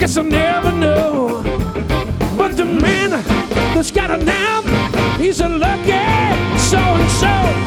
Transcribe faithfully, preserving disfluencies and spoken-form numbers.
guess I never know. But the man that's got a nap, he's a lucky so-and-so.